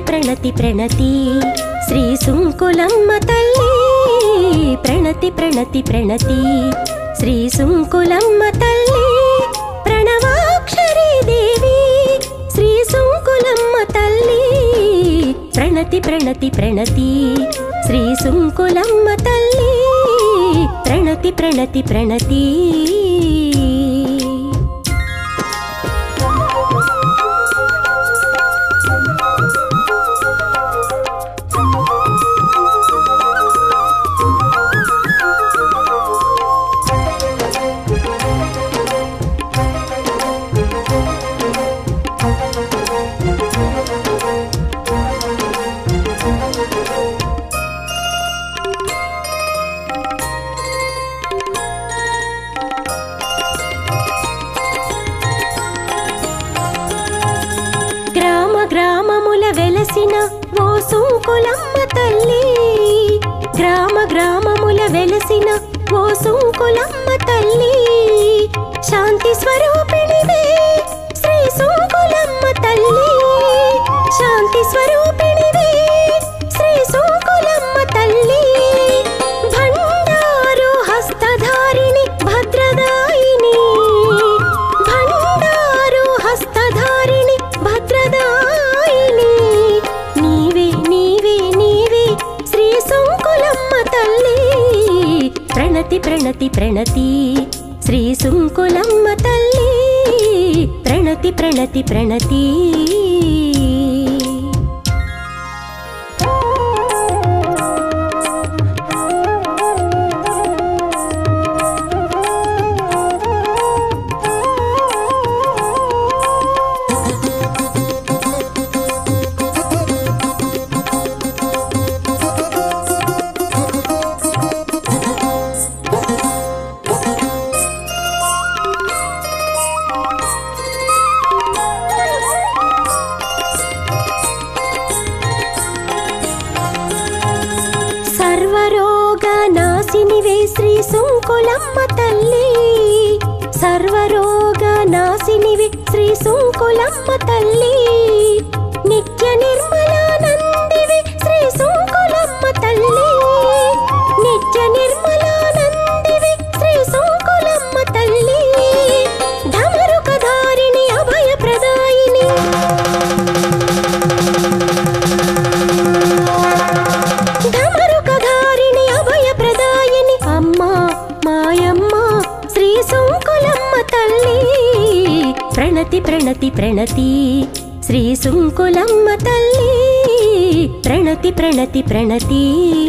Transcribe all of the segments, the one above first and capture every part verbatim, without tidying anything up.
ప్రణతి ప్రణతి శ్రీ సుంకులమ్మ తల్లి ప్రణతి ప్రణతి ప్రణతి శ్రీ సుంకులమ్మ తల్లి ప్రణవాక్షరీ దేవి శ్రీ సుంకులమ్మ తల్లి ప్రణతి ప్రణతి ప్రణతి శ్రీ సుంకులమ్మ తల్లి ప్రణతి ప్రణతి ప్రణతి గ్రామముల వెలసిన ఓ సుంకులమ్మ తల్లి గ్రామ గ్రామముల వెలసిన ఓ సుంకులమ్మ తల్లి శాంతి స్వరూపిణివే శ్రీ సుంకులమ్మ తల్లి శాంతి స్వరూపిణివే శ్రీ సుంకులమ్మ తల్లి భండారు హస్తధారిణి భద్రదాయిని భండారు హస్తధారిణి భద్రదాయిని నీవే నీవే నీవే శ్రీ సుంకులమ్మ తల్లి ప్రణతి ప్రణతి ప్రణతి శ్రీ సుంకులమ్మ తల్లి ప్రణతి ప్రణతి ప్రణతి శ్రీ సుంకులమ్మ తల్లి సర్వరోగ నాశినివి శ్రీ సుంకులమ్మ తల్లి నిత్య నిర్మలానందివి శ్రీ సుంకులమ్మ తల్లి నిత్య నిర్మలానందివి శ్రీ సుంకులమ్మ తల్లి ధమరుకధారిణి అభయ ప్రదాయిని ధమరుకధారిణి అభయ ప్రదాయిని అమ్మా మాయమ్మ శ్రీ సుంకులమ్మ తల్లి ప్రణతి ప్రణతి ప్రణతి శ్రీ సుంకులమ్మ తల్లి ప్రణతి ప్రణతి ప్రణతి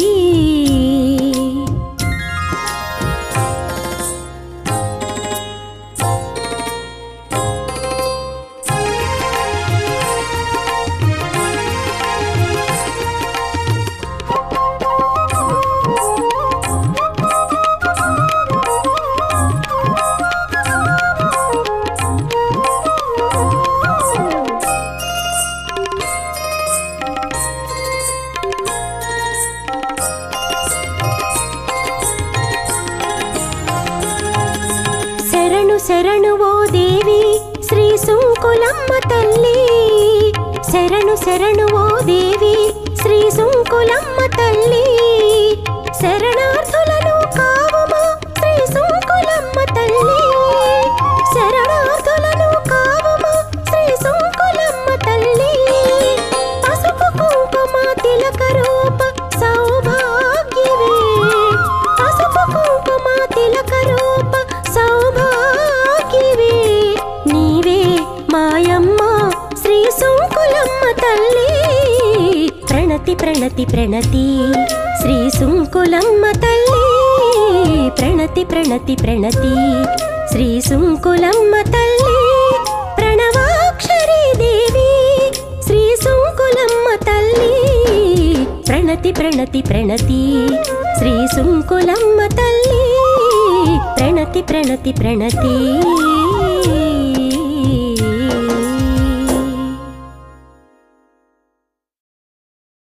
శరణు ఓ దేవి శ్రీ సుంకులమ్మ తల్లి శరణు శరణు ఓ దేవి శ్రీ సుంకులమ్మ తల్లి శరణార్థులను కావమా శ్రీ సుంకులమ్మ తల్లి శరణార్థులను కావమా శ్రీ సుంకులమ్మ తల్లి పసుపు కుంకుమ తిలక రూప సౌభాగ్యవే పసుపు కుంకుమ తిలక రూప సౌభాగ్యవే నీవే మాయమ్మ శ్రీ సుంకులమ్మ తల్లి ప్రణతి ప్రణతి ప్రణతి శ్రీ సుంకులమ్మ తల్లి ప్రణతి ప్రణతి ప్రణతి శ్రీ సుంకులమ్మ తల్లి ప్రణవాక్షరీ దేవి శ్రీ సుంకులమ్మ తల్లి ప్రణతి ప్రణతి ప్రణతి శ్రీ సుంకులమ్మ తల్లి ప్రణతి ప్రణతి ప్రణతి